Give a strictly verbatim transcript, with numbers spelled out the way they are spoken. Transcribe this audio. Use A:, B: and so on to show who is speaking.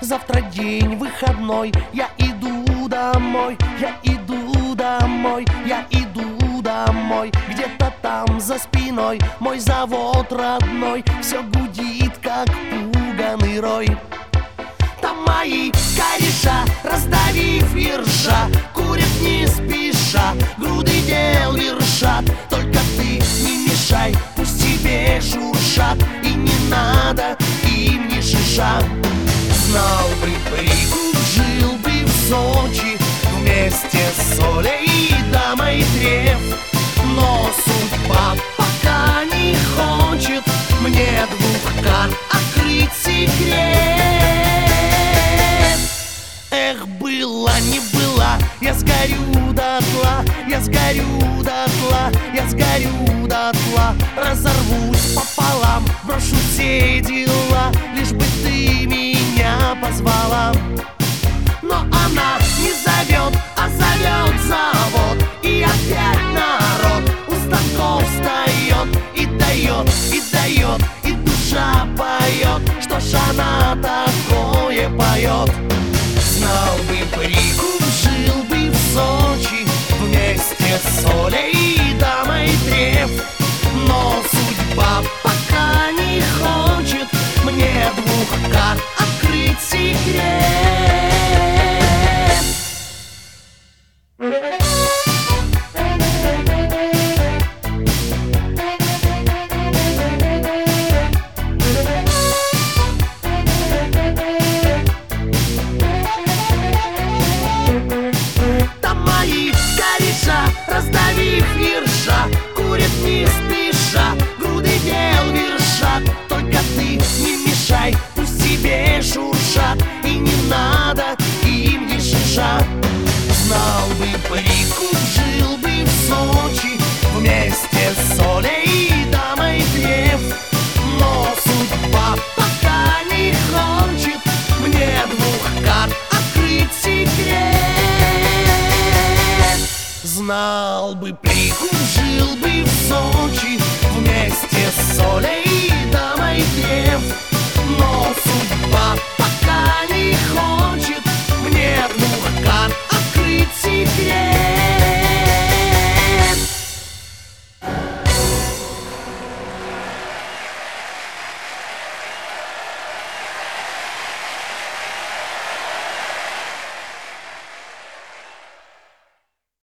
A: Завтра день выходной, я иду домой, я иду домой, я иду домой. Где-то там за спиной мой завод родной, все гудит, как пуганый рой. Там мои кореша, раздавив иржа, курят не спеша, груды дел вершат. Только ты не мешай, пусть тебе шуршат, и не надо им ни шиша. Знал бы прикуп, жил бы в Сочи вместе с Олей и дамой Треф. Но судьба пока не хочет мне двух карт открыть секрет. Эх, было, не было, я сгорю дотла, я сгорю дотла, я сгорю дотла. Разорвусь пополам, брошу все дела.